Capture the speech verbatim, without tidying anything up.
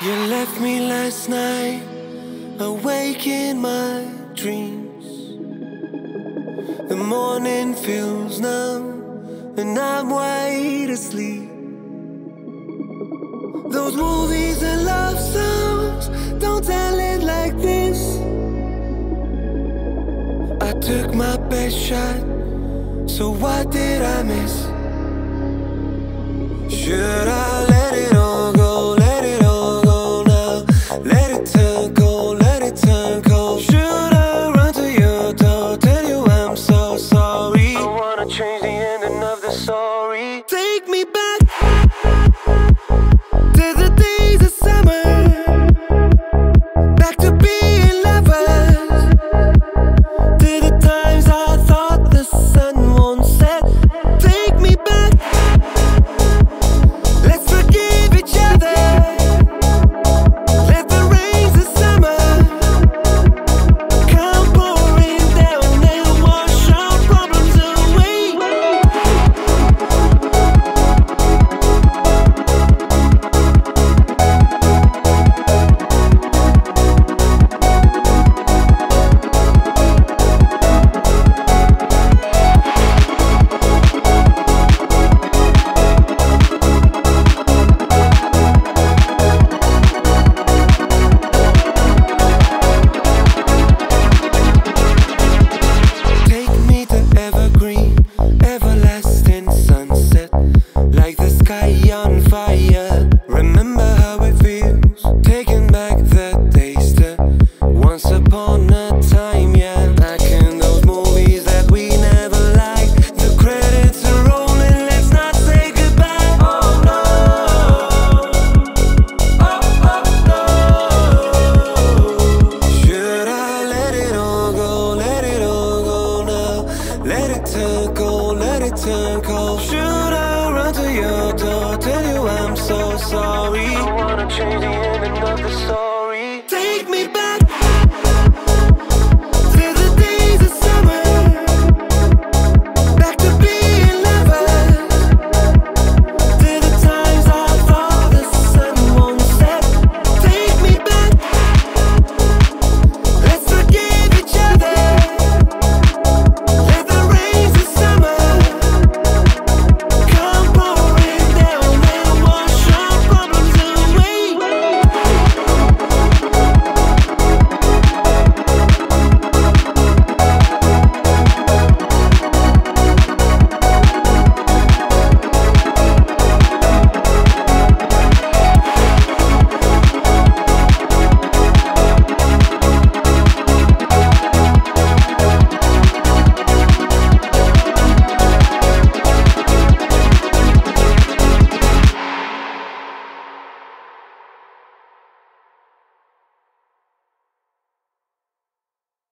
You left me last night, awake in my dreams. The morning feels numb, and I'm wide asleep. Those movies and love songs don't tell it like this. I took my best shot, so what did I miss? Should I let it all go, let it all go now? Let it turn cold, let it turn cold. Should I run to your door, tell you I'm so sorry? I wanna change the ending of the story. Take me back to the days of summer, back to being lovers, to the times I thought the sun won't set. Take me back, let's forgive each other. Let the rains of summer come pouring down and wash our problems away. Take me to evergreen, everlasting sunset, like the sky on fire. Remember how it feels, taking back the days to once upon a time, yeah. Back in those movies that we never liked, the credits are rolling, let's not say goodbye. Oh no, oh oh no. Should I let it all go, let it all go now? Let it turn cold, let it turn cold. Should I run to your door, tell you I'm so sorry? I wanna change the